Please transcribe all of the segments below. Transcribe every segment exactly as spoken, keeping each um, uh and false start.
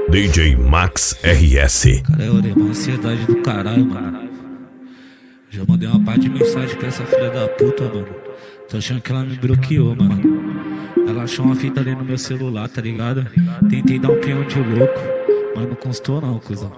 D J Max R S. Cara, eu dei uma ansiedade do caralho, mano. Já mandei uma parte de mensagem pra essa filha da puta, mano. Tô achando que ela me bloqueou, mano. Ela achou uma fita ali no meu celular, tá ligado? Tentei dar um peão de louco, mas não constou não, cuzão.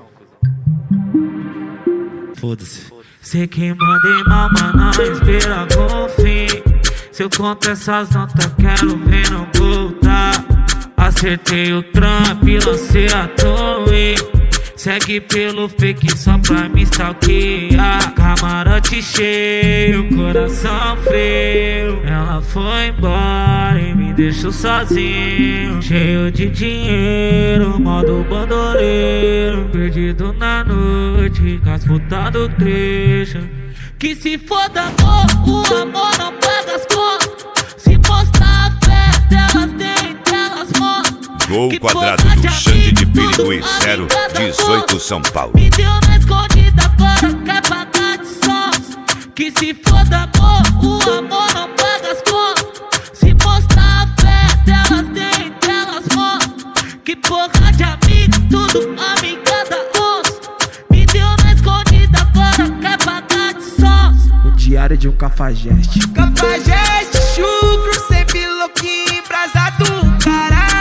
Foda-se. Sei que mandei mal, mas não espera confim. Se eu conto essas notas, quero ver não voltar. Acertei o Trump, lancei a torre. Segue pelo fake só pra me stalkear. Camarote cheio, coração frio. Ela foi embora e me deixou sozinho, cheio de dinheiro, modo bandoleiro. Perdido na noite, com as putas do trecho. Que se foda amor, o amor não paga as contas. Se mostrar a fé delas dentro, elas mostram. Gol quadrado do Xande de Perigo e zero dezoito São Paulo. Me deu na escondida, agora quer pagar de sons. Que se foda amor, o amor não paga as contas. Se mostrar a fé delas dentro, elas mostram. Que porra de amigo, tudo amiga da onça. Me deu na escondida, agora quer pagar de sons. O diário de um cafajeste. Cafajeste, chucro, sempre louquinho, embrasado, caralho.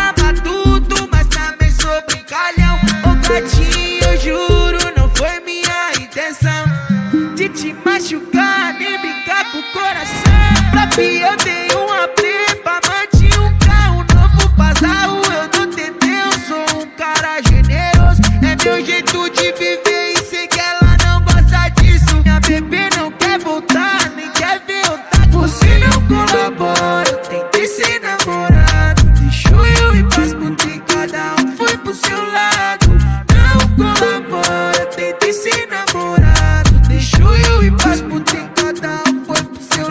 Eu juro, não foi minha intenção de te machucar, nem brincar com o coração. Pra fi eu dei uma prepa, manti um carro novo passado. Eu não tentei, eu sou um cara generoso. É meu jeito de viver e sei que ela não gosta disso. Minha bebê não quer voltar, nem quer ver eu tá. Você não colabora, eu tentei ser namorado. Deixou eu ir pras putas e cada um foi pro seu lado. Colabora, tentei ser namorado. Deixou eu ir pras putas e cada um foi pro seu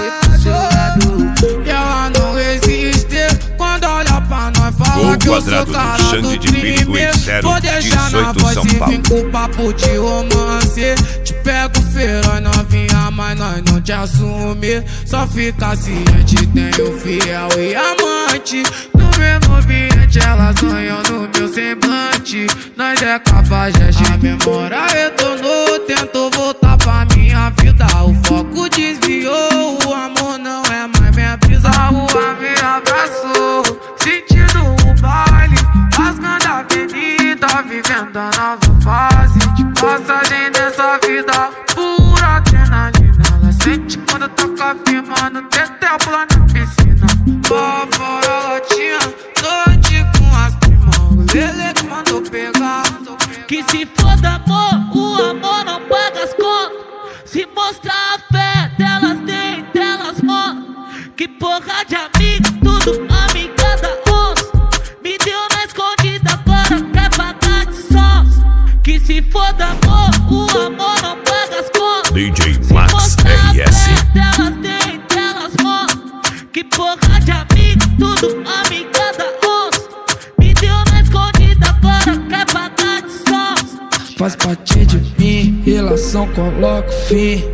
lado. E ela não resiste quando olha pra nós, fala Gol que eu quadrado sou cara do Xande de Perigo e zero vou deixar na dezoito voz São e Paulo. vim com papo de romance. Te pego feroz novinha, mas nós não te assumir. Só fica ciente, tenho fiel e amante. No mesmo ambiente elas sonham no meu semblante. Nós é cafajeste, a memória retornou. Tento voltar pra minha vida, o foco desviou. O amor não é mais minha brisa, a rua me abraçou. Sentindo o baile, rasgando a avenida, vivendo a nova fase de passagem dessa vida. Pura adrenalina, ela sente quando toca firmando. Tentei pular na piscina, lá fora ela tinha noite com as primas. Ele que mandou pegar. Que se foda amor, o amor não paga as contas. Se mostrar a fé delas dentro, elas mostram. Que porra de amigo, tudo amiga da onça. Me deu na escondida, agora quer pagar de sons. Que se foda amor, o amor não paga as contas. D J Max R S. Delas dentro, elas mostram. Que porra de amigo, tudo amiga da onça. Me deu na escondida, agora quer pagar de sons. Faz parte de mim, relação coloca fim.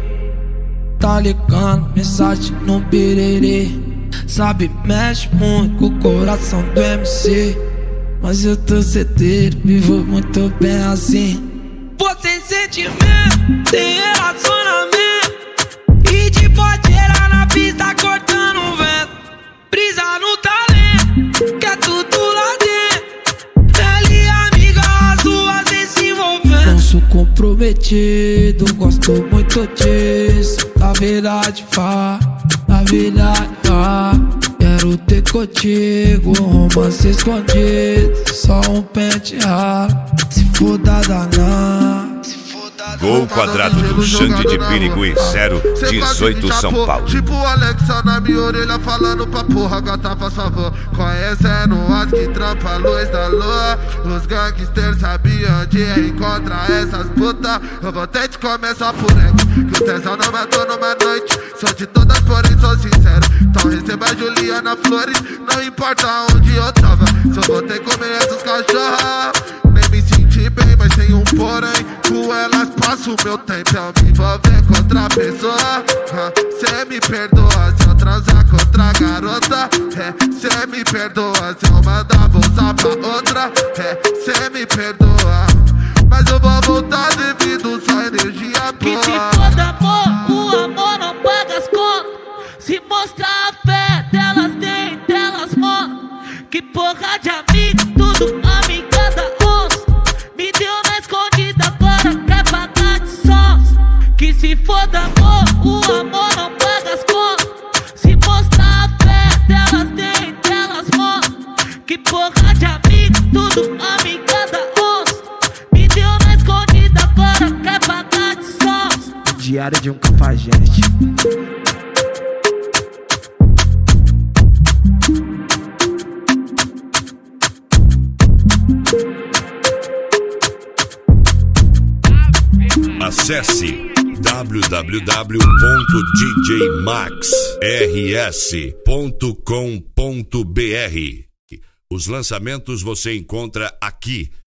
Tá ligando, mensagem no birerê. Sabe, mexe muito com o coração do M C. Mas eu tô certeiro, vivo muito bem assim. Você sentimento, tem relacionamento. E de boteira na pista cortando o vento. Brisa no talento, que é tudo lá dentro. Pele e amiga, as duas vêm se envolvendo. Não sou comprometido, gosto muito disso. Na verdade, vá, na verdade, vá. Quero ter contigo um romance escondido. Só um pente raro, se foda danar. Gol quadrado do Xande de Perigo e zero dezoito São Paulo. Tipo o Alexa na minha orelha falando pra porra, gata faz favor. Conhecendo as que trampa a luz da lua. Os gangsters sabiam onde encontrar essas putas. Eu vou ter de comer só por ego, que o tesão não matou numa noite. Sou de todas, porém sou sincero. Então receba a Juliana Flores, não importa onde eu tava. Só vou ter que comer essas cachorras. Nem me senti bem, mas tem um porém. Com elas passo meu tempo, eu me envolver com outra pessoa. Cê me perdoa se eu transar com outra garota. É, cê me perdoa se eu mandar você passar pra outra, é, cê me perdoa. Mas eu vou voltar devido só energia Que boa. se for amor, o amor não paga as contas. Se mostrar a fé, delas tem, delas mostram. Que porra de amigo, tudo amiga da onça. Me deu na escondida, agora quer pagar de sons. Que se for amor, o amor não paga as contas. Se mostrar a fé, delas tem, delas mostram. Que porra de amigo, tudo amiga da onça. Me deu na escondida, agora quer pagar de sons. Diário de um cafajeste. Acesse w w w ponto d j max r s ponto com ponto b r. Os lançamentos você encontra aqui